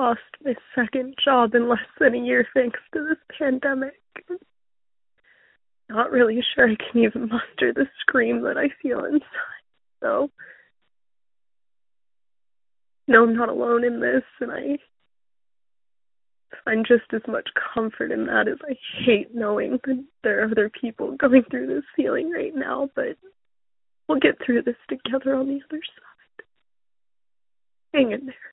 lost my second job in less than a year thanks to this pandemic. Not really sure I can even muster the scream that I feel inside. So, no, I'm not alone in this, and I find just as much comfort in that as I hate knowing that there are other people going through this feeling right now, but we'll get through this together on the other side. Hang in there.